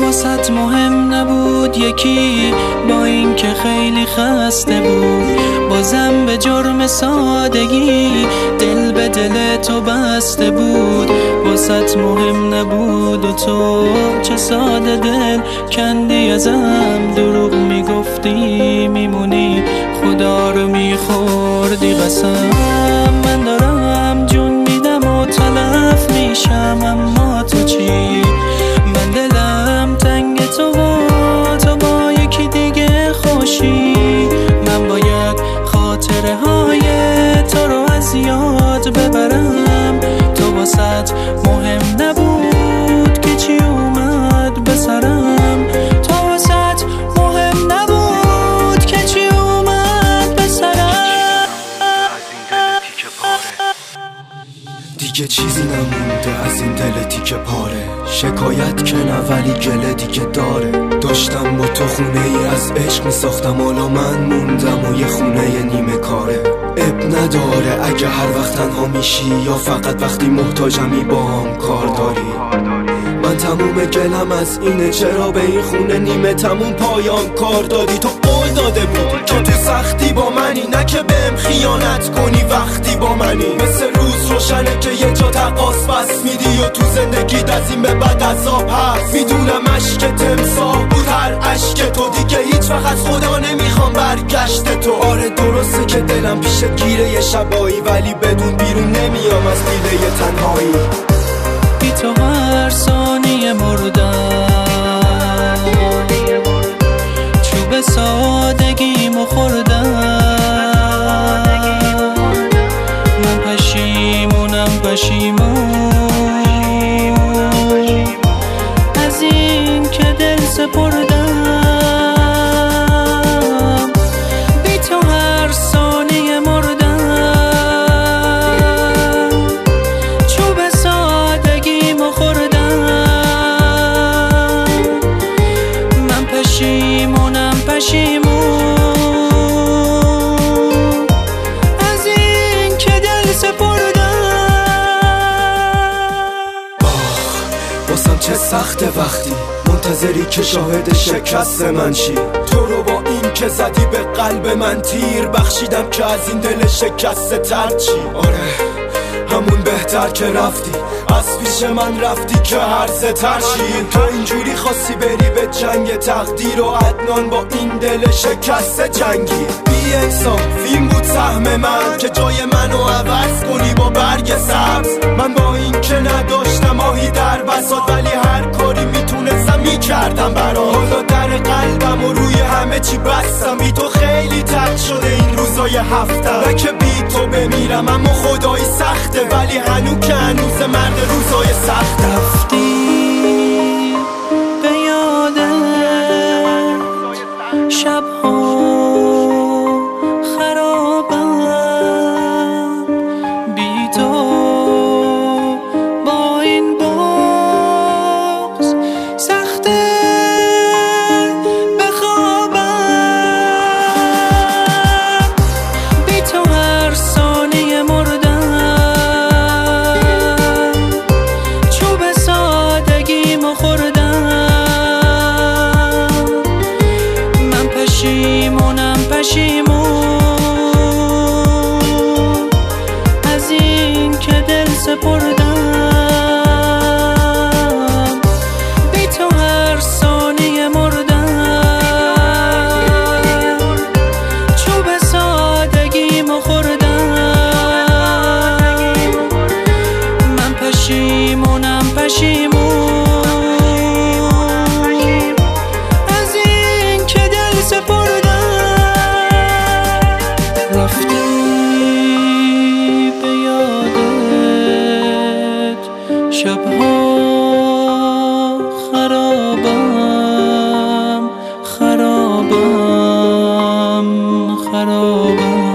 واسط مهم نبود یکی، با این که خیلی خسته بود، بازم به جرم سادگی دل به دل تو بسته بود. واسط مهم نبود و تو چه ساده دل کندی ازم، دروغ میگفتی میمونی، خدا رو میخوردی قسم. من دارم جون میدم و تلف میشم، اما تو چی؟ من دلم تنگ تو با یکی دیگه خوشی. من باید خاطره های تو رو از یاد ببرم. تو واسط مهم نبود که چی اومد به سرم، تو واسط مهم نبود که چی اومد به سرم. دیگه چیزی نمونده از این دل تیکه پاره، شکایت که نه ولی گله دیگه داره. داشتم با تو خونه ای از عشق میساختم، حالا من موندم و یه خونه نیمه کاره. اب نداره اگه هر وقت تنها میشی یا فقط وقتی محتاجمی با هم کار داری. من تموم گلم از اینه چرا به این خونه نیمه تموم پایان کار دادی. تو قول داده بودی که تو سختی با منی، نه که بهم خیانت کنی وقتی با منی. مثل روز روشنه که یه جا تقاس بس میدی و تو زندگیت از این به بعد عذاب هست. میدونم عشق تمساح بود هر عشق تو، دیگه هیچ وقت از خدا نمیخوام برگشت تو. آره درسته که دلم پیش گیره یه شبایی، ولی بدون بیرون نمیام از دیده تنهایی. بی تو هر ثانیه مردم، چوب سادگیمو خوردم. من پشیمونم از این که دل سپردم. بی تو هر ثانیه مردم، چوب سادگیمو خوردم. من پشیمونم از این که دل سپردم. واسم چه سخته وقتی منتظری که شاهد شکست من شی. تو رو با این که زدی به قلب من تیر، بخشیدم که از این دل شکسته تر چی. آره همون بهتر که رفتی، از پیش من رفتی که هرزه تر شی. تو اینجوری خواستی بری به جنگ تقدیر و عدنان با این دل شکسته جنگی. بی انصاف این بود سهم من که جای منو عوض کنی با برگ سبز. من با این که نداشتم ماهی در بساط، ولی هر کاری میتونستم میکردم برات. حالا در قلبم و روی همه چی بستم، بی تو خیلی تلخ شده این روزای هفتم. نه که بی تو بمیرم اما خدایی سخته، ولی هنوز که هنوز مرد روزای سخت. رفتی به یادت شبها خرابم، بی تو با این بغض سخته بخوابم. بی تو هر ثانیه مردم، چوب سادگیمو خوردم. من پشیمونم از این که دل سپردم. بی تو هر ثانیه مردم، چوب سادگیمو خوردم. من پشیمونم از این که دل سپردم. رفتی به یادت شبها خرابم